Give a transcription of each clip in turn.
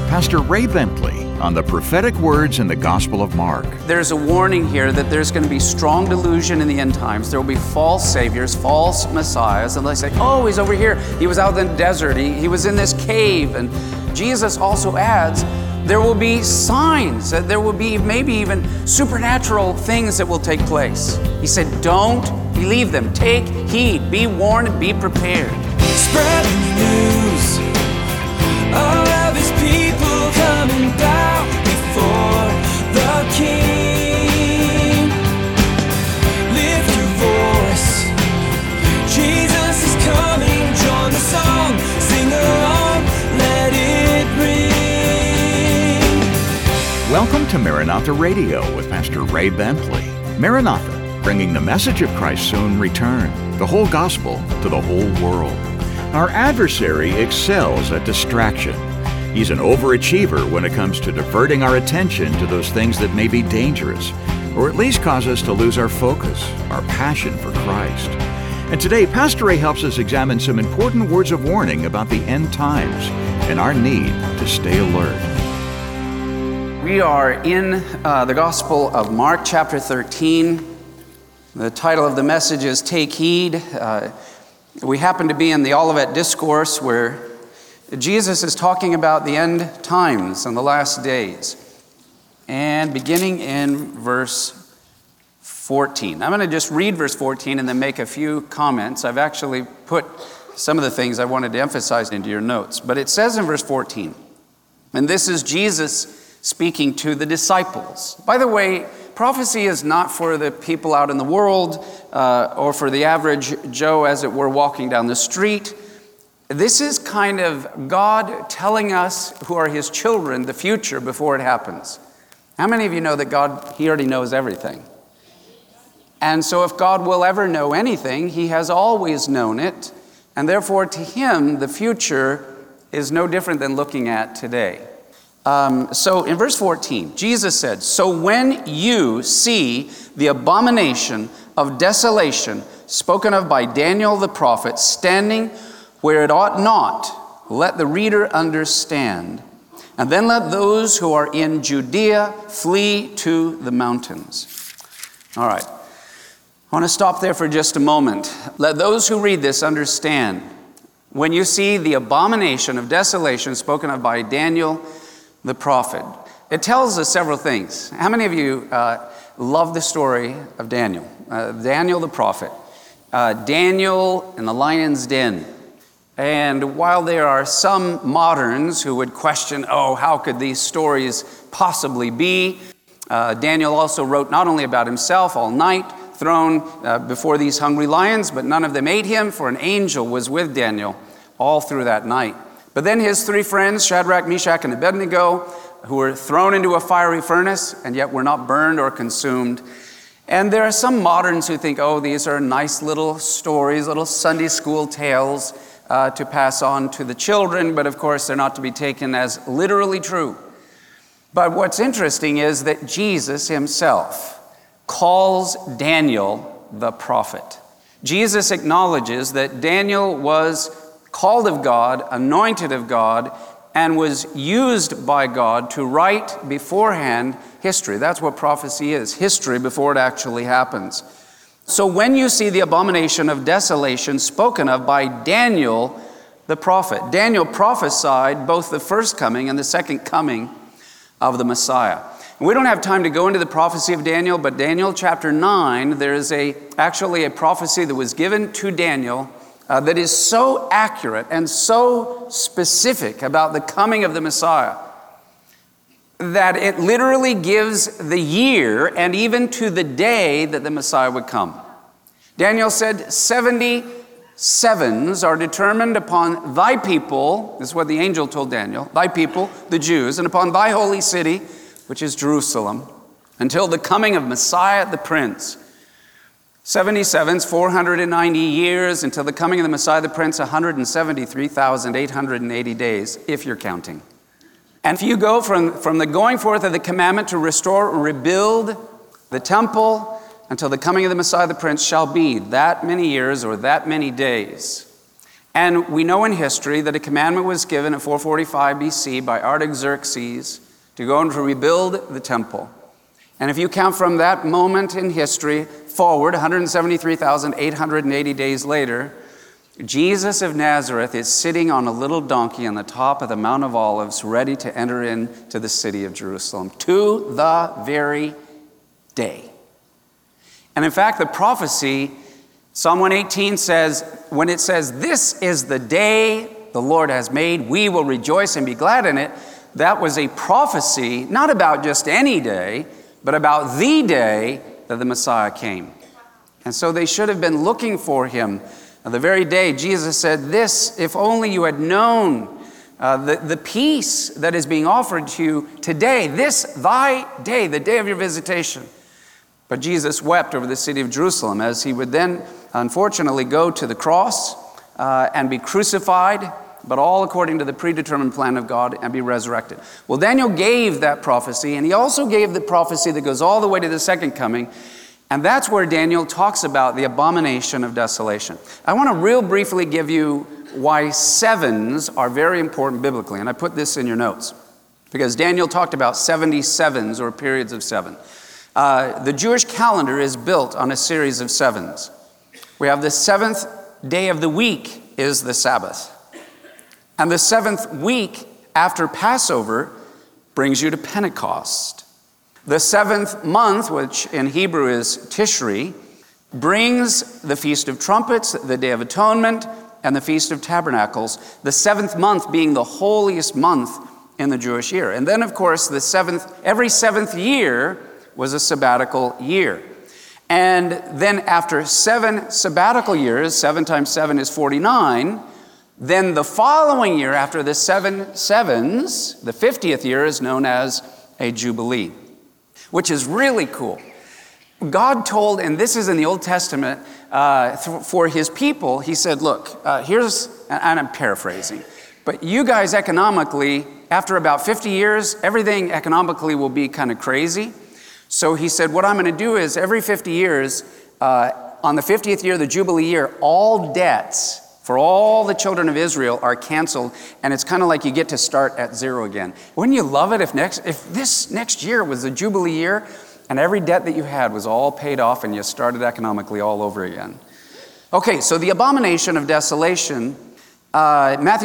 Pastor Ray Bentley on the prophetic words in the Gospel of Mark. There's a warning here that there's going to be strong delusion in the end times. There will be false saviors, false messiahs, and they say, oh, he's over here. He was out in the desert. He was in this cave. And Jesus also adds, there will be signs, that there will be maybe even supernatural things that will take place. He said, don't believe them. Take heed, be warned, and be prepared. Spread the news. All of his people coming down before the King. Lift your voice. Jesus is coming. Join the song. Sing along. Let it ring. Welcome to Maranatha Radio with Pastor Ray Bentley. Maranatha, bringing the message of Christ's soon return, the whole gospel to the whole world. Our adversary excels at distraction. He's an overachiever when it comes to diverting our attention to those things that may be dangerous, or at least cause us to lose our focus, our passion for Christ. And today, Pastor Ray helps us examine some important words of warning about the end times and our need to stay alert. We are in the Gospel of Mark, chapter 13. The title of the message is Take Heed. We happen to be in the Olivet Discourse where Jesus is talking about the end times and the last days. And beginning in verse 14. I'm going to just read verse 14 and then make a few comments. I've actually put some of the things I wanted to emphasize into your notes. But it says in verse 14, and this is Jesus speaking to the disciples. By the way, prophecy is not for the people out in the world or for the average Joe, as it were, walking down the street. This is kind of God telling us who are his children the future before it happens. How many of you know that God, he already knows everything? And so if God will ever know anything, he has always known it. And therefore to him, the future is no different than looking at today. So in verse 14, Jesus said, so when you see the abomination of desolation spoken of by Daniel the prophet standing where it ought not, let the reader understand. And then let those who are in Judea flee to the mountains. All right. I want to stop there for just a moment. Let those who read this understand. When you see the abomination of desolation spoken of by Daniel the prophet, it tells us several things. How many of you love the story of Daniel? Daniel the prophet. Daniel in the lion's den. And while there are some moderns who would question, oh, how could these stories possibly be? Daniel also wrote not only about himself all night, thrown before these hungry lions, but none of them ate him, for an angel was with Daniel all through that night. But then his three friends, Shadrach, Meshach, and Abednego, who were thrown into a fiery furnace and yet were not burned or consumed. And there are some moderns who think, oh, these are nice little stories, little Sunday school tales to pass on to the children, but of course they're not to be taken as literally true. But what's interesting is that Jesus himself calls Daniel the prophet. Jesus acknowledges that Daniel was called of God, anointed of God, and was used by God to write beforehand history. That's what prophecy is, history before it actually happens. So when you see the abomination of desolation spoken of by Daniel the prophet, Daniel prophesied both the first coming and the second coming of the Messiah. And we don't have time to go into the prophecy of Daniel, but Daniel chapter 9, there is actually a prophecy that was given to Daniel that is so accurate and so specific about the coming of the Messiah that it literally gives the year and even to the day that the Messiah would come. Daniel said 70 sevens are determined upon thy people, this is what the angel told Daniel, thy people, the Jews, and upon thy holy city, which is Jerusalem, until the coming of Messiah the Prince. 77's 490 years, until the coming of the Messiah the Prince, 173,880 days, if you're counting. And if you go from the going forth of the commandment to restore, rebuild the temple, until the coming of the Messiah the Prince shall be that many years or that many days. And we know in history that a commandment was given at 445 BC by Artaxerxes to go and to rebuild the temple. And if you count from that moment in history forward, 173,880 days later, Jesus of Nazareth is sitting on a little donkey on the top of the Mount of Olives, ready to enter into the city of Jerusalem to the very day. And in fact, the prophecy, Psalm 118 says, when it says, "This is the day the Lord has made, we will rejoice and be glad in it," that was a prophecy, not about just any day, but about the day that the Messiah came. And so they should have been looking for him. The very day Jesus said, "This, if only you had known the peace that is being offered to you today, this thy day, the day of your visitation." But Jesus wept over the city of Jerusalem as he would then, unfortunately, go to the cross and be crucified, but all according to the predetermined plan of God, and be resurrected. Well, Daniel gave that prophecy, and he also gave the prophecy that goes all the way to the second coming. And that's where Daniel talks about the abomination of desolation. I want to real briefly give you why sevens are very important biblically. And I put this in your notes because Daniel talked about 77s or periods of seven. The Jewish calendar is built on a series of sevens. We have the seventh day of the week is the Sabbath. And the seventh week after Passover brings you to Pentecost. The seventh month, which in Hebrew is Tishri, brings the Feast of Trumpets, the Day of Atonement, and the Feast of Tabernacles, the seventh month being the holiest month in the Jewish year. And then, of course, every seventh year was a sabbatical year. And then after 7 sabbatical years, 7 times 7 is 49, then the following year, after the 7 sevens, the 50th year is known as a Jubilee, which is really cool. God told, and this is in the Old Testament, for his people, he said, look, here's, and I'm paraphrasing, but you guys economically, after about 50 years, everything economically will be kind of crazy. So he said, what I'm going to do is every 50 years, on the 50th year, the Jubilee year, all debts for all the children of Israel are canceled, and it's kind of like you get to start at zero again. Wouldn't you love it if this next year was the Jubilee year and every debt that you had was all paid off and you started economically all over again? Okay, so the abomination of desolation, Matthew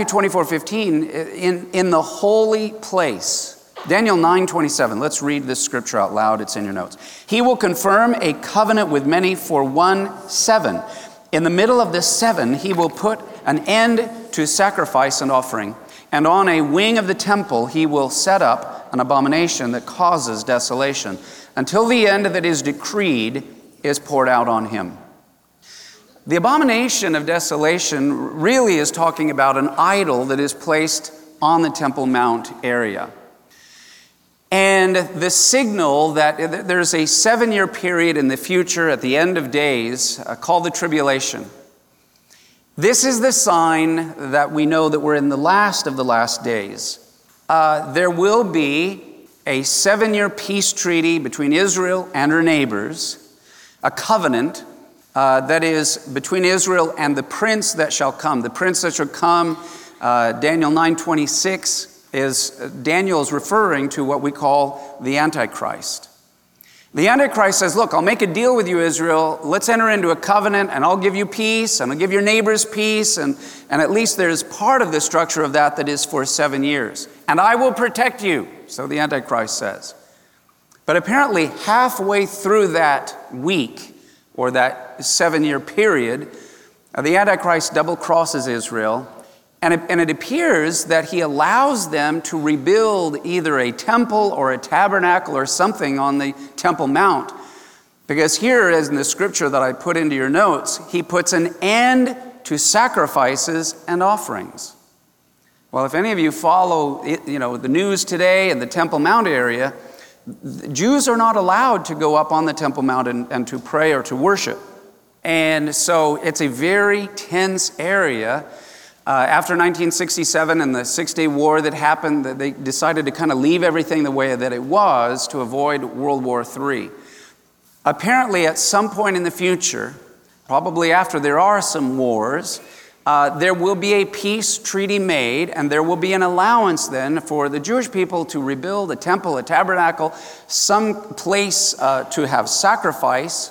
24:15, in the holy place. Daniel 9:27, let's read this scripture out loud, it's in your notes. He will confirm a covenant with many for 1 7. In the middle of the 7, he will put an end to sacrifice and offering. And on a wing of the temple, he will set up an abomination that causes desolation until the end that is decreed is poured out on him. The abomination of desolation really is talking about an idol that is placed on the Temple Mount area. And the signal that there's a 7-year period in the future at the end of days called the tribulation. This is the sign that we know that we're in the last of the last days. There will be a 7-year peace treaty between Israel and her neighbors, a covenant that is between Israel and the prince that shall come. The prince that shall come, Daniel 9:26, Daniel is referring to what we call the Antichrist. The Antichrist says, look, I'll make a deal with you, Israel. Let's enter into a covenant, and I'll give you peace, and I'll give your neighbors peace, and at least there's part of the structure of that is for 7 years. And I will protect you, so the Antichrist says. But apparently halfway through that week, or that 7-year period, the Antichrist double crosses Israel, and it appears that he allows them to rebuild either a temple or a tabernacle or something on the Temple Mount. Because here, as in the scripture that I put into your notes, he puts an end to sacrifices and offerings. Well, if any of you follow the news today in the Temple Mount area, Jews are not allowed to go up on the Temple Mount and to pray or to worship. And so it's a very tense area. After 1967 and the Six-Day War that happened, they decided to kind of leave everything the way that it was to avoid World War III. Apparently, at some point in the future, probably after there are some wars, there will be a peace treaty made, and there will be an allowance then for the Jewish people to rebuild a temple, a tabernacle, some place to have sacrifice.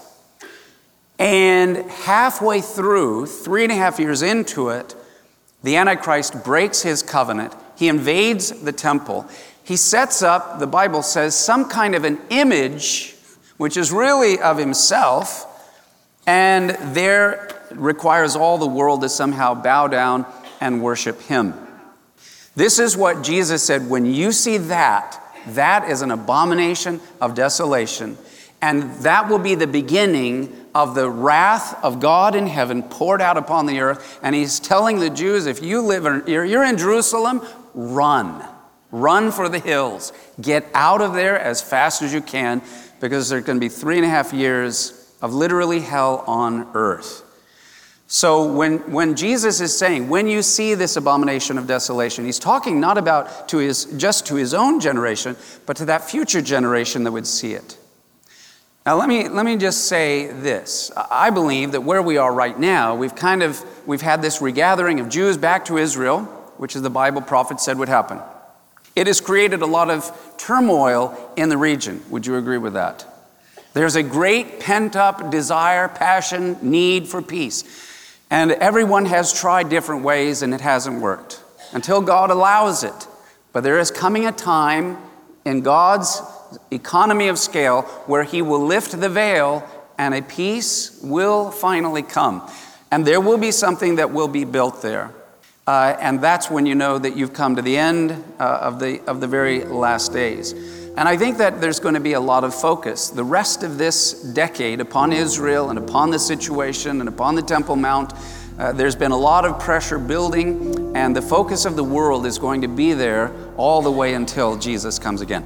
And halfway through, 3.5 years into it, the Antichrist breaks his covenant. He invades the temple. He sets up, the Bible says, some kind of an image, which is really of himself, and there requires all the world to somehow bow down and worship him. This is what Jesus said, when you see that, that is an abomination of desolation. And that will be the beginning of the wrath of God in heaven poured out upon the earth. And he's telling the Jews, if you you're in Jerusalem, run. Run for the hills. Get out of there as fast as you can, because there's going to be 3.5 years of literally hell on earth. So when Jesus is saying, when you see this abomination of desolation, he's talking not about just to his own generation, but to that future generation that would see it. Now let me just say this. I believe that where we are right now, we've had this regathering of Jews back to Israel, which is the Bible prophet said would happen. It has created a lot of turmoil in the region. Would you agree with that? There's a great pent-up desire, passion, need for peace. And everyone has tried different ways and it hasn't worked until God allows it. But there is coming a time in God's economy of scale where he will lift the veil and a peace will finally come. And there will be something that will be built there. And that's when you know that you've come to the end of the very last days. And I think that there's going to be a lot of focus the rest of this decade upon Israel and upon the situation and upon the Temple Mount. There's been a lot of pressure building, and the focus of the world is going to be there all the way until Jesus comes again.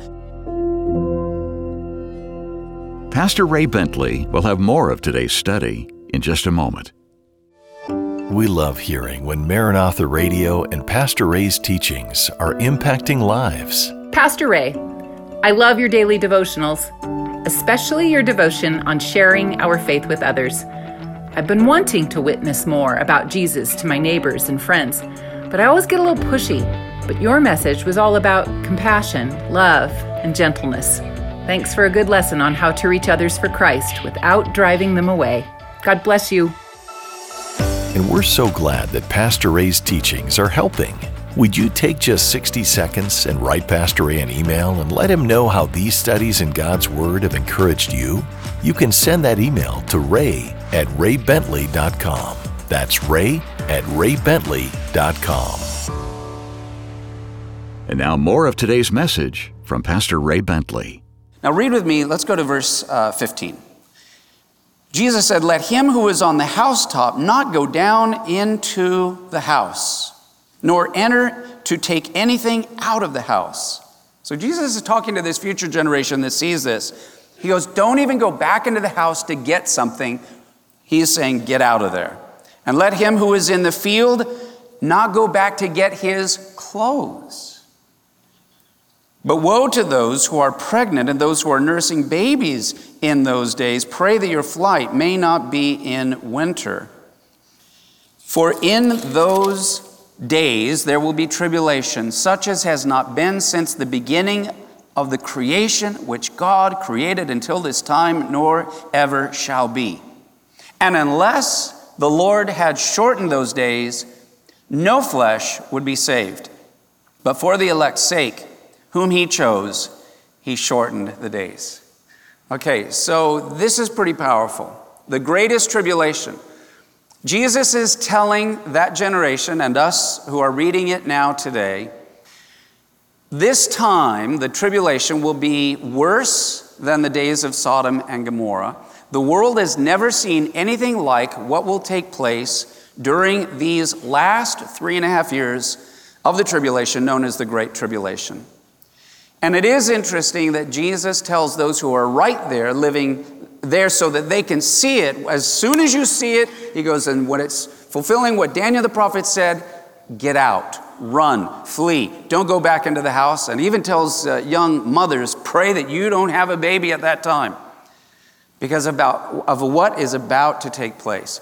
Pastor Ray Bentley will have more of today's study in just a moment. We love hearing when Maranatha Radio and Pastor Ray's teachings are impacting lives. Pastor Ray, I love your daily devotionals, especially your devotion on sharing our faith with others. I've been wanting to witness more about Jesus to my neighbors and friends, but I always get a little pushy. But your message was all about compassion, love, and gentleness. Thanks for a good lesson on how to reach others for Christ without driving them away. God bless you. And we're so glad that Pastor Ray's teachings are helping. Would you take just 60 seconds and write Pastor Ray an email and let him know how these studies in God's Word have encouraged you? You can send that email to ray@raybentley.com. That's ray@raybentley.com. And now more of today's message from Pastor Ray Bentley. Now read with me, let's go to verse 15. Jesus said, "Let him who is on the housetop not go down into the house, nor enter to take anything out of the house." So Jesus is talking to this future generation that sees this. He goes, don't even go back into the house to get something. He is saying, get out of there. "And let him who is in the field not go back to get his clothes. But woe to those who are pregnant and those who are nursing babies in those days. Pray that your flight may not be in winter. For in those days there will be tribulation, such as has not been since the beginning of the creation which God created until this time, nor ever shall be. And unless the Lord had shortened those days, no flesh would be saved. But for the elect's sake, whom he chose, he shortened the days." Okay, so this is pretty powerful. The greatest tribulation. Jesus is telling that generation and us who are reading it now today, this time the tribulation will be worse than the days of Sodom and Gomorrah. The world has never seen anything like what will take place during these last 3.5 years of the tribulation, known as the Great Tribulation. And it is interesting that Jesus tells those who are right there, living there so that they can see it. As soon as you see it, he goes, and when it's fulfilling what Daniel the prophet said, get out, run, flee. Don't go back into the house. And even tells young mothers, pray that you don't have a baby at that time because of what is about to take place.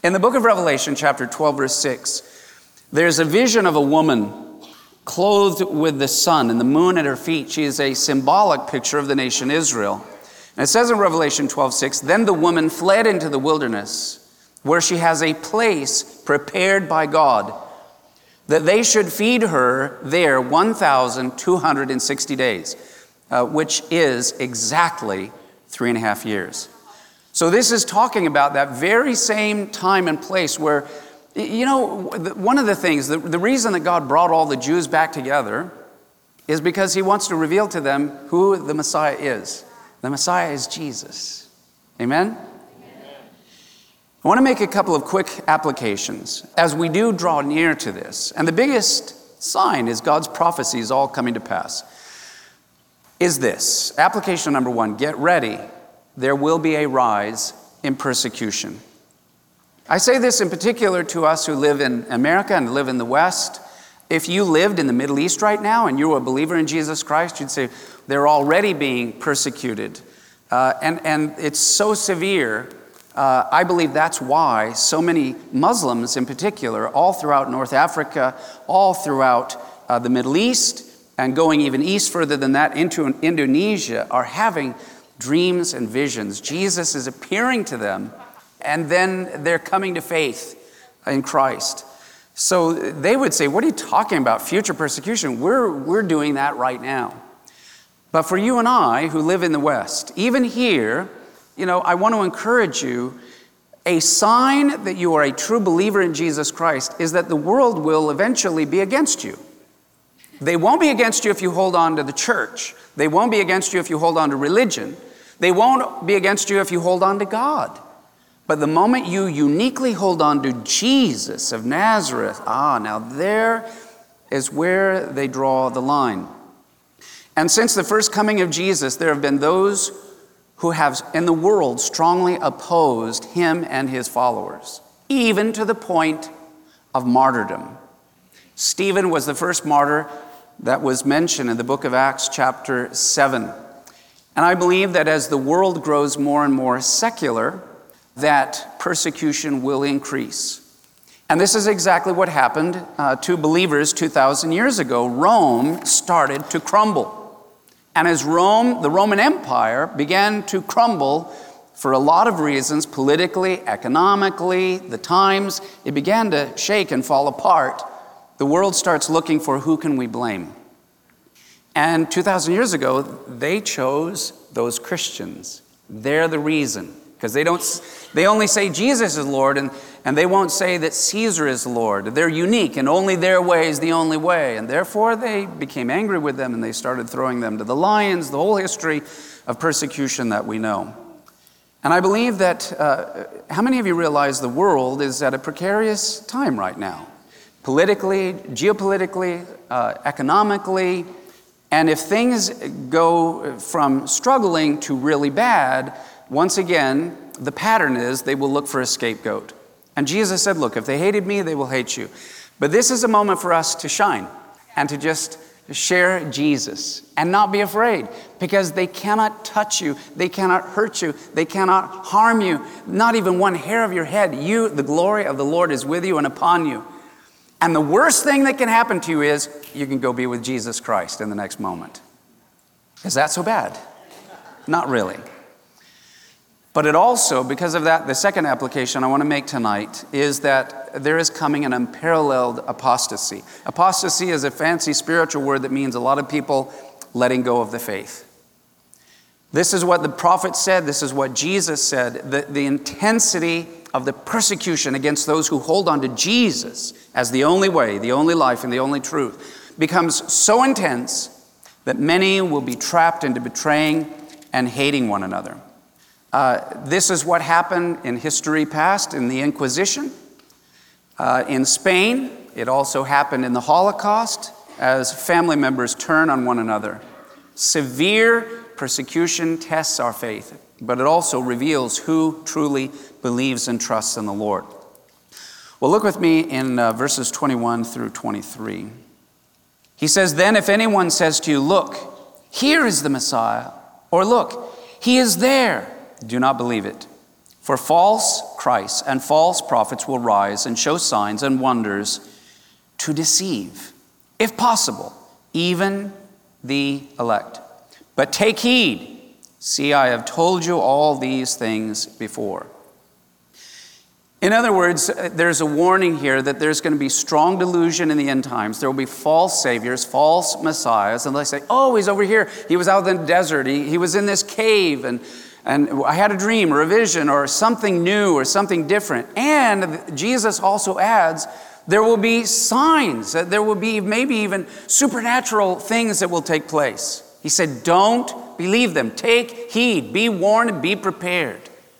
In the book of Revelation, chapter 12, verse 6, there's a vision of a woman clothed with the sun and the moon at her feet. She is a symbolic picture of the nation Israel. And it says in Revelation 12:6, then the woman fled into the wilderness, where she has a place prepared by God, that they should feed her there 1,260 days, which is exactly 3.5 years. So this is talking about that very same time and place where, you know, one of the things, the reason that God brought all the Jews back together is because he wants to reveal to them who the Messiah is. The Messiah is Jesus. Amen? I want to make a couple of quick applications as we do draw near to this. And the biggest sign is God's prophecies all coming to pass. Is this. Application number 1, get ready. There will be a rise in persecution. I say this in particular to us who live in America and live in the West. If you lived in the Middle East right now and you're a believer in Jesus Christ, you'd say they're already being persecuted. And it's so severe. I believe that's why so many Muslims in particular, all throughout North Africa, all throughout the Middle East, and going even east further than that into Indonesia, are having dreams and visions. Jesus is appearing to them, and then they're coming to faith in Christ. So they would say, what are you talking about? Future persecution? We're doing that right now. But for you and I who live in the West, even here, you know, I want to encourage you, a sign that you are a true believer in Jesus Christ is that the world will eventually be against you. They won't be against you if you hold on to the church. They won't be against you if you hold on to religion. They won't be against you if you hold on to God. But the moment you uniquely hold on to Jesus of Nazareth, now there is where they draw the line. And since the first coming of Jesus, there have been those who have in the world strongly opposed him and his followers, even to the point of martyrdom. Stephen was the first martyr that was mentioned in the book of Acts chapter 7. And I believe that as the world grows more and more secular, that persecution will increase. And this is exactly what happened to believers 2,000 years ago. Rome started to crumble. And as the Roman Empire began to crumble for a lot of reasons, politically, economically, the times, it began to shake and fall apart. The world starts looking for who can we blame. And 2,000 years ago, they chose those Christians. They're the reason. Because they only say Jesus is Lord, and they won't say that Caesar is Lord. They're unique, and only their way is the only way. And therefore, they became angry with them, and they started throwing them to the lions, the whole history of persecution that we know. And I believe that, how many of you realize the world is at a precarious time right now? Politically, geopolitically, economically. And if things go from struggling to really bad, once again, the pattern is they will look for a scapegoat. And Jesus said, look, if they hated me, they will hate you. But this is a moment for us to shine and to just share Jesus and not be afraid, because they cannot touch you. They cannot hurt you. They cannot harm you. Not even one hair of your head. The glory of the Lord is with you and upon you. And the worst thing that can happen to you is you can go be with Jesus Christ in the next moment. Is that so bad? Not really. But it also, because of that, the second application I want to make tonight is that there is coming an unparalleled apostasy. Apostasy is a fancy spiritual word that means a lot of people letting go of the faith. This is what the prophet said. This is what Jesus said. The intensity of the persecution against those who hold on to Jesus as the only way, the only life, and the only truth becomes so intense that many will be trapped into betraying and hating one another. This is what happened in history past in the Inquisition. In Spain, it also happened in the Holocaust as family members turn on one another. Severe persecution tests our faith, but it also reveals who truly believes and trusts in the Lord. Well, look with me in verses 21 through 23. He says, then if anyone says to you, look, here is the Messiah, or look, he is there, do not believe it. For false Christs and false prophets will rise and show signs and wonders to deceive, if possible, even the elect. But take heed. See, I have told you all these things before. In other words, there's a warning here that there's going to be strong delusion in the end times. There will be false saviors, false messiahs, and they say, oh, he's over here. He was out in the desert. He was in this cave, and I had a dream or a vision or something new or something different. And Jesus also adds, there will be signs. There will be maybe even supernatural things that will take place. He said, don't believe them. Take heed. Be warned and be prepared.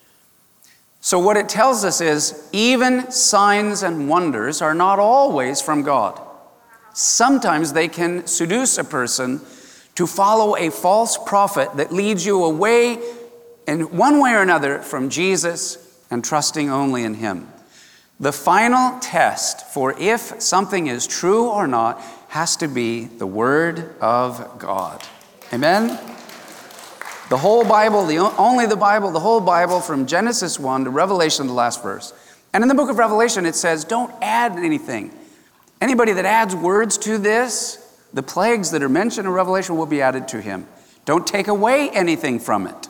So what it tells us is even signs and wonders are not always from God. Sometimes they can seduce a person to follow a false prophet that leads you away in one way or another from Jesus and trusting only in Him. The final test for if something is true or not has to be the Word of God. Amen? The whole Bible, only the Bible, the whole Bible from Genesis 1 to Revelation, the last verse. And in the book of Revelation, it says, don't add anything. Anybody that adds words to this, the plagues that are mentioned in Revelation will be added to him. Don't take away anything from it.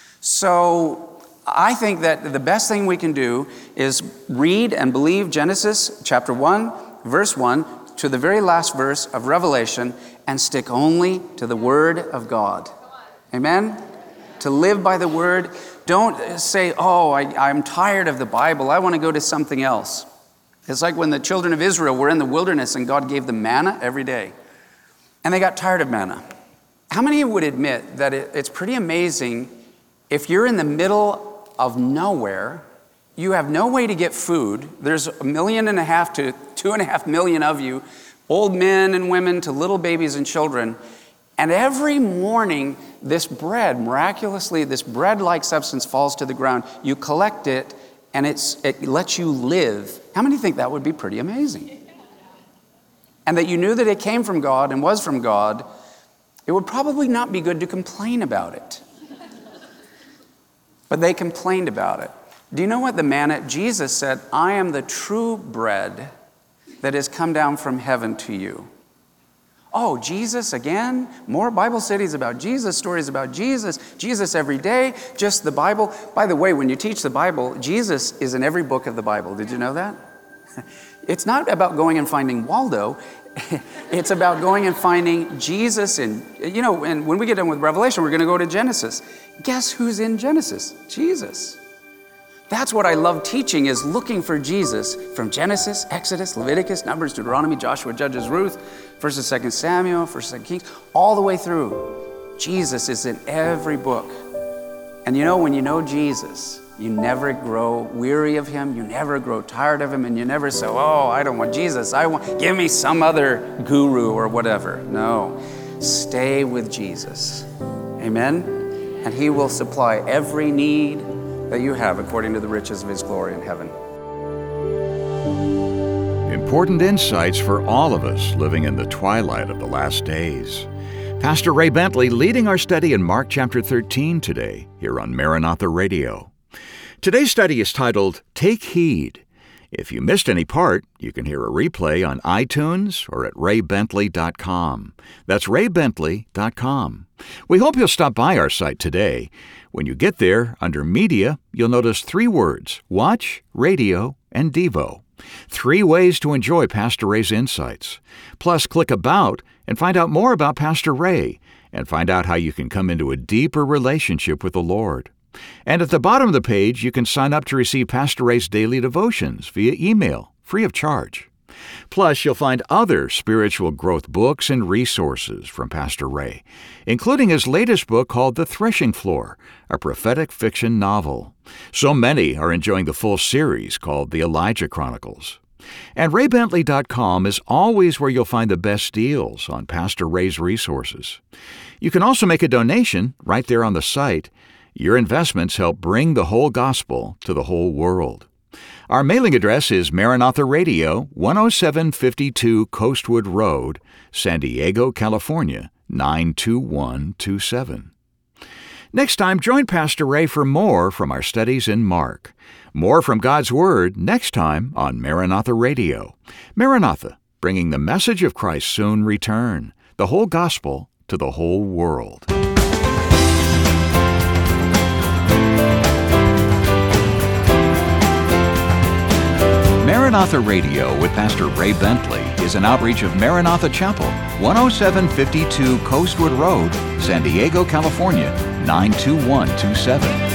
So I think that the best thing we can do is read and believe Genesis chapter 1, verse 1, to the very last verse of Revelation, and stick only to the Word of God. Amen? To live by the Word. Don't say, oh, I'm tired of the Bible. I want to go to something else. It's like when the children of Israel were in the wilderness and God gave them manna every day. And they got tired of manna. How many would admit that it's pretty amazing if you're in the middle of nowhere, you have no way to get food. There's 1.5 million to 2.5 million of you, old men and women to little babies and children. And every morning, this bread, miraculously, this bread-like substance falls to the ground. You collect it, and it lets you live. How many think that would be pretty amazing? And that you knew that it came from God and was from God, it would probably not be good to complain about it. But they complained about it. Do you know what the manna? Jesus said, I am the true bread that has come down from heaven to you. Oh, Jesus again? More Bible studies about Jesus, stories about Jesus, Jesus every day, just the Bible. By the way, when you teach the Bible, Jesus is in every book of the Bible. Did you know that? It's not about going and finding Waldo. It's about going and finding Jesus and when we get done with Revelation, we're going to go to Genesis. Guess who's in Genesis? Jesus. That's what I love teaching, is looking for Jesus from Genesis, Exodus, Leviticus, Numbers, Deuteronomy, Joshua, Judges, Ruth, 1st and 2nd Samuel, 1st and 2nd Kings, all the way through. Jesus is in every book. And when you know Jesus, you never grow weary of Him, you never grow tired of Him, and you never say, oh, I don't want Jesus, give me some other guru or whatever. No, stay with Jesus. Amen? And He will supply every need that you have according to the riches of His glory in heaven. Important insights for all of us living in the twilight of the last days. Pastor Ray Bentley leading our study in Mark chapter 13 today here on Maranatha Radio. Today's study is titled, Take Heed. If you missed any part, you can hear a replay on iTunes or at raybentley.com. That's raybentley.com. We hope you'll stop by our site today. When you get there, under Media, you'll notice 3 words, Watch, Radio, and Devo. 3 ways to enjoy Pastor Ray's insights. Plus, click About and find out more about Pastor Ray and find out how you can come into a deeper relationship with the Lord. And at the bottom of the page, you can sign up to receive Pastor Ray's daily devotions via email, free of charge. Plus, you'll find other spiritual growth books and resources from Pastor Ray, including his latest book called The Threshing Floor, a prophetic fiction novel. So many are enjoying the full series called The Elijah Chronicles. And raybentley.com is always where you'll find the best deals on Pastor Ray's resources. You can also make a donation right there on the site. Your investments help bring the whole gospel to the whole world. Our mailing address is Maranatha Radio, 10752 Coastwood Road, San Diego, California, 92127. Next time, join Pastor Ray for more from our studies in Mark. More from God's Word next time on Maranatha Radio. Maranatha, bringing the message of Christ's soon return, the whole gospel to the whole world. Maranatha Radio with Pastor Ray Bentley is an outreach of Maranatha Chapel, 10752 Coastwood Road, San Diego, California, 92127.